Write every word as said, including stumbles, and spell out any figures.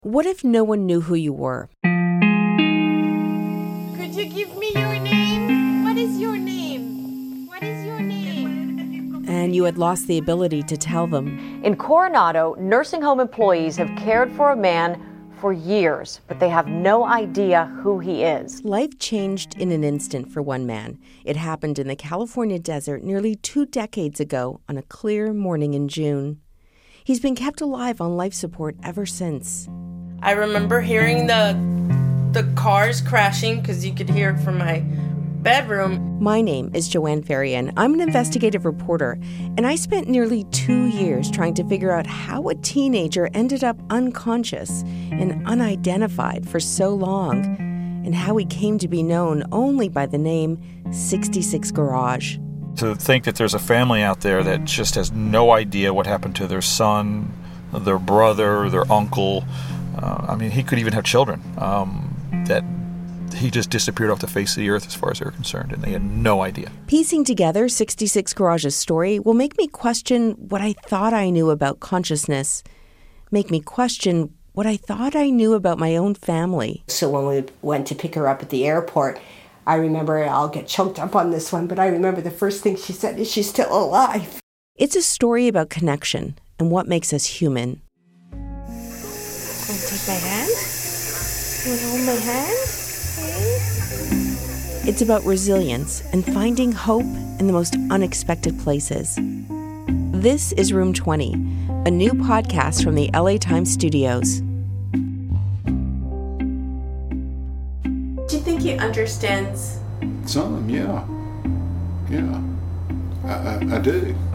What if no one knew who you were? Could you give me your name? What is your name? What is your name? And you had lost the ability to tell them. In Coronado, nursing home employees have cared for a man for years, but they have no idea who he is. Life changed in an instant for one man. It happened in the California desert nearly two decades ago on a clear morning in June. He's been kept alive on life support ever since. I remember hearing the the cars crashing because you could hear it from my bedroom. My name is Joanne Ferrian. I'm an investigative reporter, and I spent nearly two years trying to figure out how a teenager ended up unconscious and unidentified for so long, and how he came to be known only by the name sixty-six Garage. To think that there's a family out there that just has no idea what happened to their son, their brother, their uncle. Uh, I mean, he could even have children, um, that he just disappeared off the face of the earth as far as they're concerned, and they had no idea. Piecing together sixty-six Garage's story will make me question what I thought I knew about consciousness, make me question what I thought I knew about my own family. So when we went to pick her up at the airport, I remember, I'll get choked up on this one, but I remember the first thing she said is she's still alive. It's a story about connection and what makes us human. Want to take my hand? You want to hold my hand? Please? It's about resilience and finding hope in the most unexpected places. This is Room twenty, a new podcast from the L A Times studios. Do you think he understands? Some, yeah. Yeah. I, I, I do.